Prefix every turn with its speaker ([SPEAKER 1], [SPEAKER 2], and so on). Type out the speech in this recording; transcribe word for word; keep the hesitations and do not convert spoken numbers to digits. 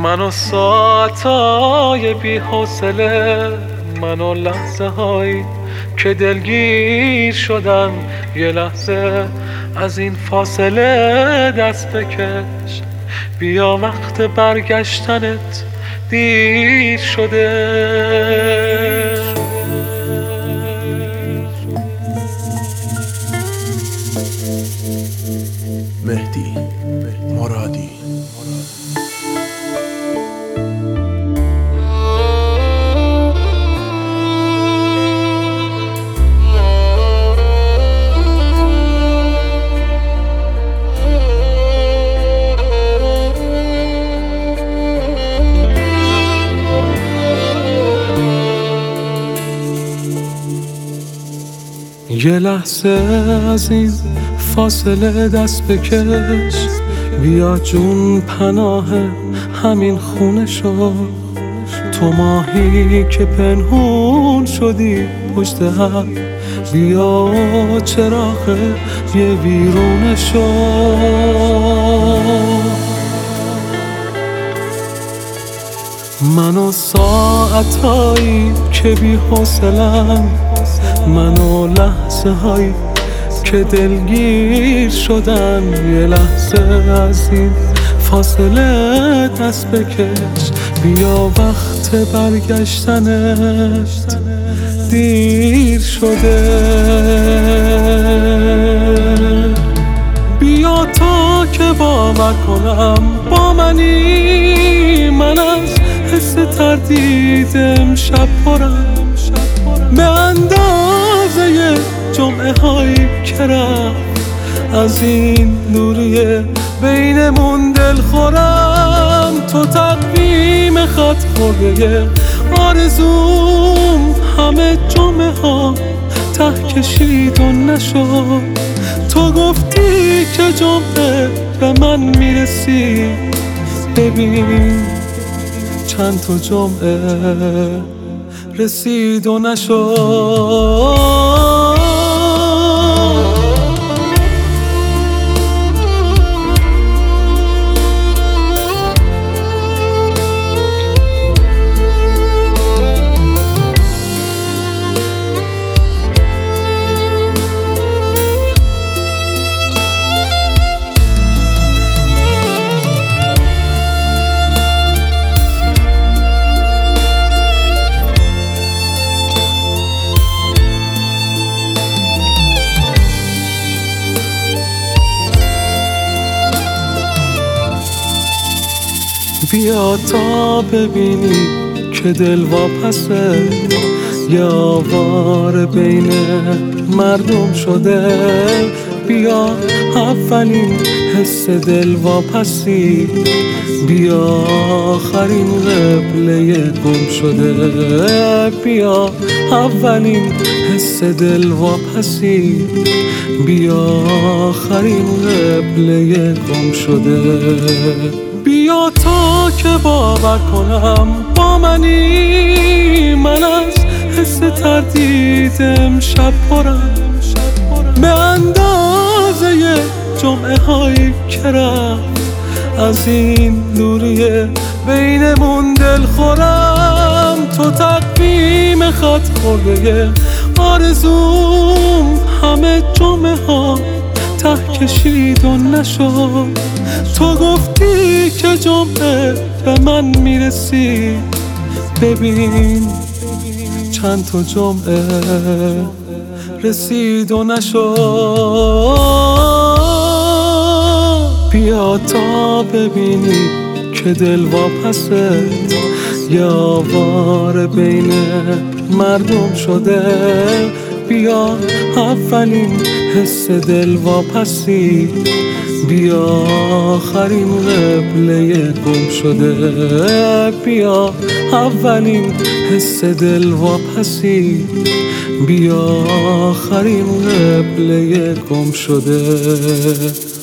[SPEAKER 1] من و ساعتای بی حوصله، من و لحظه هایی که دلگیر شدم، یه لحظه از این فاصله دست بکش، بیا وقت برگشتنت دیر شده.
[SPEAKER 2] مهدی مرادی.
[SPEAKER 1] یه لحظه از این فاصله دست بکش، بیا جون پناه همین خونه شو، تو ماهی که پنهون شدی پشت هم، بیا چراغ یه ویرونه شو. من و ساعتایی که بی حوصله‌ام، من و لحظه هایی که دلگیر شدن، یه لحظه از این فاصله دست بکش، بیا وقت برگشتنت دیر شده. بیا تا که باور کنم با منی، من از حس تردید امشب پرم، به اندازه جمعه هایی که رفت از این دوریه بینمون دل خورم، تو تقویم خط خورده آرزوم، همه جمعه ها ته کشید و نشد، تو گفتی که جمعه به من میرسی، ببین چند تا جمعه رسید و نشد. بیا تا ببینی که دل واپسه، یا آواره بین مردم شده، بیا اولین حس دل واپسی، بیا آخرین قبله گم شده، بیا اولین حس دل واپسی، بیا آخرین قبله گم شده. بیا تا که باور کنم با منی، من از حس تردید امشب پرم، به اندازه جمعه هایی که رفت از این دوریه بینمون دل خورم، تو تقویم خط خورده آرزوم، همه جمعه ها ته کشید و نشد، تو گفتی که جمعه به من میرسی، ببین چند تا جمعه رسید و نشد. بیا تا ببینی که دل واپسه، یا آواره بین مردم شده، بیا اولین حس دل واپسی، بیا آخرین قبله گم شده، بیا اولین حس دل واپسی، بیا آخرین قبله گم شده.